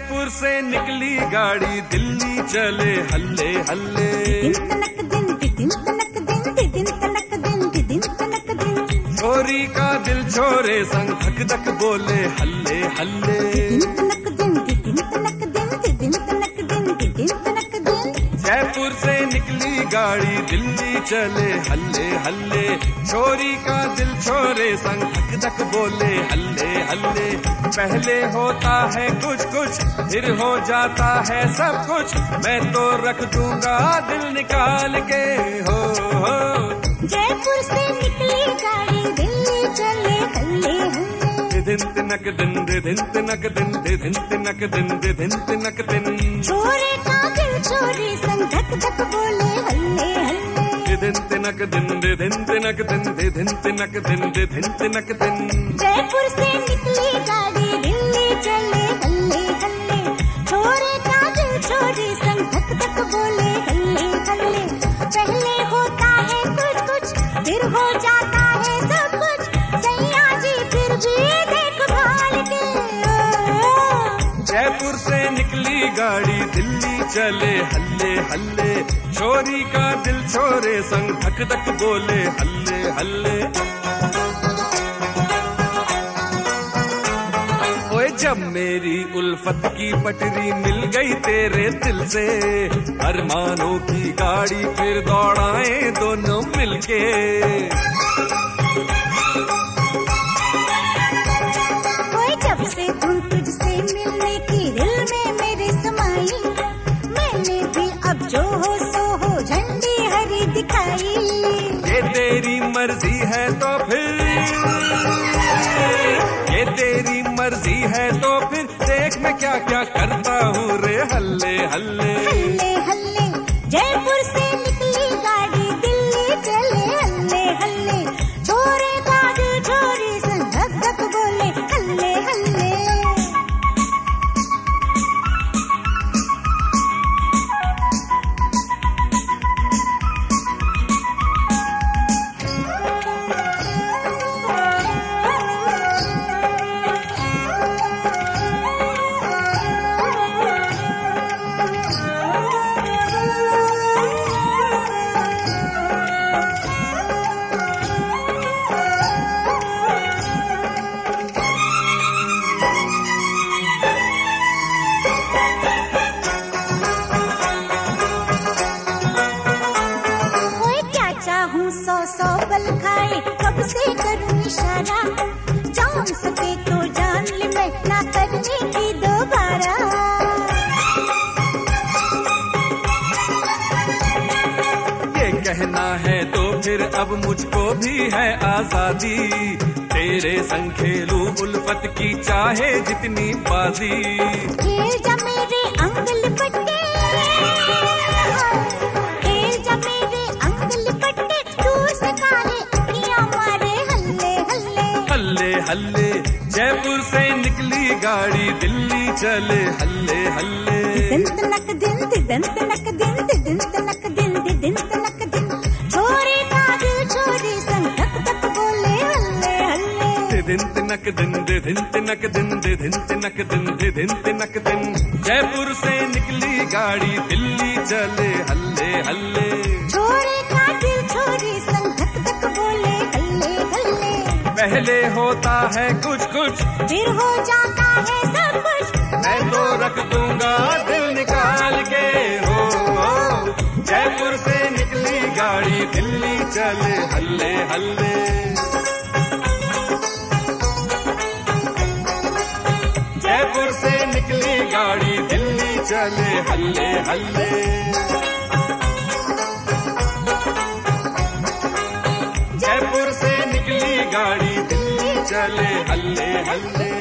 जयपुर से निकली गाड़ी दिल्ली चले हल्ले हल्ले। छोरी का दिल छोरे संग धक धक बोले हल्ले हल्ले। जयपुर से निकली गाड़ी दिल्ली चले हल्ले हल्ले। छोरी का दिल छोरे संग धक धक बोले हल्ले हल्ले। पहले होता है कुछ कुछ फिर हो जाता है सब कुछ, मैं तो रख दूंगा दिल निकाल के हो। जयपुर से निकली गाड़ी दिल्ली चले हल्ले हल्ले। दिन तिनक दिन दे दिन तिनक दिन दे दिन तिनक दिन दे दिन तिनक दिन। छोरे का दिल छोरी संग धक धक बोले हल्ले हल्ले। दिन तिनक दिन दे दिन तिनक दिन दे दिन तिनक दिन दे दिन तिनक दिन। जयपुर से निकली गाड़ी दिल्ली चले हल्ले हल्ले। छोरे का दिल छोरी संग धक धक बोले हल्ले हल्ले। पहले होता है कुछ कुछ फिर हो जाता है सब कुछ, सैया जी फिर भी देखभाल के। जयपुर से निकली गाड़ी दिल्ली चले हल्ले हल्ले। छोरी का दिल छोरे संग धक धक बोले हल्ले हल्ले। ओए जब मेरी उल्फत की पटरी मिल गई तेरे दिल से, अरमानों की गाड़ी फिर दौड़ाए दोनों मिलके। ओए जब से तुम तुझसे मिलने की दिल में मेरे समाई, मैंने भी अब जो हो सो हो झंडी हरी दिखाई। ये तेरी मर्जी है तो फिर, ये तेरी मर्जी है तो फिर देख मैं क्या क्या करता हूँ रे हल्ले हल्ले। हल्ले हल्ले जयपुर से निकली गाड़ी दिल्ली चले हल्ले हल्ले। छोरे का दिल छोरी संग धक धक बोले हल्ले हल्ले। सौ सौ बल खाए कब से करूं इशारा, जान सके तो जान ले मैं ना करने की दोबारा। ये कहना है तो फिर अब मुझको भी है आजादी, तेरे संग खेलूं उल्फत की चाहे जितनी बाजी। खेल जा मेरे अंग लिपटे, खेल जा मेरे अंग लिपटे, दूर से काले अखियां मारे हल्ले हल्ले। हल्ले हल्ले जयपुर से निकली गाड़ी दिल्ली चले हल्ले हल्ले। दिन तनक दिन दिन तनक दिन दिन तनक दिन तनक दिन। छोरे का दिल छोरी संग धक धक बोले हल्ले हल्ले। दिन तिनक दिन दे दिन तिनक दिन दे दिन तिनक दिन दे दिन तिनक दिन। जयपुर से निकली गाड़ी दिल्ली चले हल्ले हल्ले। छोरे का दिल छोरी संग धक धक बोले हल्ले हल्ले। पहले होता है कुछ कुछ फिर हो जाता है सब कुछ, मैं तो रख दूंगा दिल निकाल के हो। जयपुर से निकली गाड़ी दिल्ली चले हल्ले हल्ले। जयपुर से निकली गाड़ी दिल्ली चले हल्ले हल्ले। जयपुर से निकली गाड़ी दिल्ली चले हल्ले हल्ले।